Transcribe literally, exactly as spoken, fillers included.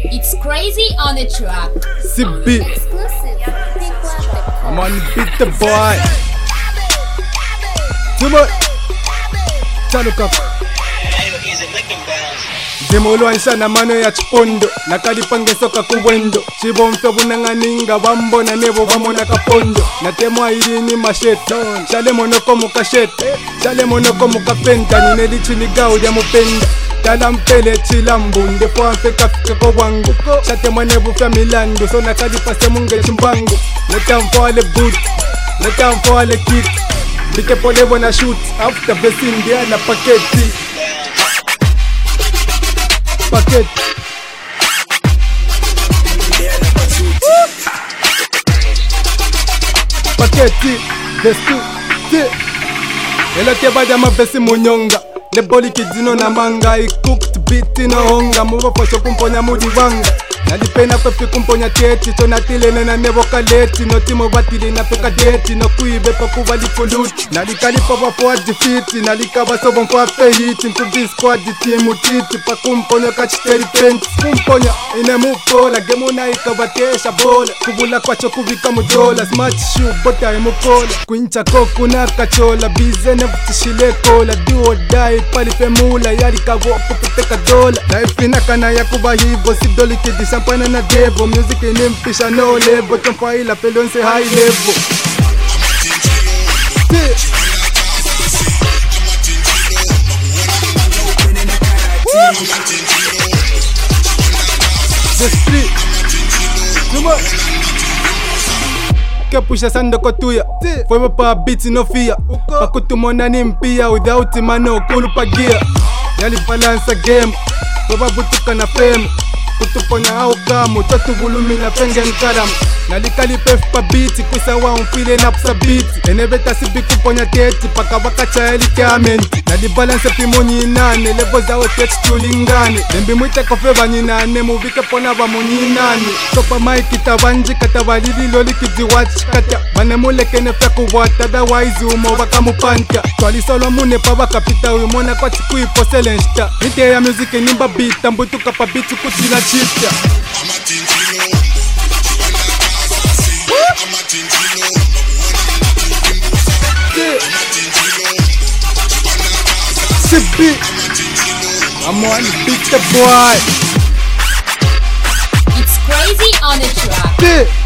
It's crazy on the track. C B. I'm on beat the boy. Timo. Chaluka. Zimulwanisha na mano ya chipondo nakalipangesoka kuwendo chivo mfebu nanganinga wambona nebo wamona kapondo natemwa ilini mashete chale monoko mukashete chale monoko mukapenta nineli chiliga uja mupenda tala mpele chilambu ndepo amfeka fika kwa wangu chate mwanebu fya milandu so nakalipase munge chimbangu netamfo boot netamfo ale kit bike polebo na shoot after besi ndia na paketi Paket Paketi Destu Ti Ela keba jama besi munyonga Leboli kidino na manga I cooked beat no honga Muwa fasho kumponya mudi wanga Nalipena pepi kumponya tieti Tonatile nena nebo kaleti No timo batili na peka deti No kuibe pa kuvali poluti Nalikalipa wapo wa defeati Nalikaba sobo mfo wa fehiti Nkubi squad timu titi Pa kumponya kachiteri penti Kumponya ine mupola Gemu na ikabatesha bola Kubula kwacho kuvika mudola Smart shoe bota imukola Kuincha koku na kachola Bize ne vutishile kola Do or die palife mula Yari kago kupiteka dola Naifina kana ya kuba hivo Sidoli kidi champagne na devo Music inimpisha no level Tompa ila pelonse high level The street Come on Kepusha sando kotuya Fwebe pa beats no fear Pakutumona ni mpia Without mano kulu pa gear Yali balance game Fweba butuka na fame Kutuponya hao kamu Tatu volumi na penge nkaramu Nalikali pef pa biti Kwisa wa umfile na psa biti Enebeta sibi kuponya teti Paka waka chaeli kiamenti Nali balance pimo nyinane Lebo zao teti tulingane Nembi mwite kofeba nyinane Muvike pona wa munyinane Sopa maiki tawanji Kata walili loli kijiwachi Kata manemule kene feku wata Otherwise umo waka mupanta Twali solo mune pa waka pita Uyumona kwa chiku iposele nshita Nite ya music nimba bita Mbutuka pa biti kutina chita C B I'm on beat the boy. It's crazy on the track. Yeah.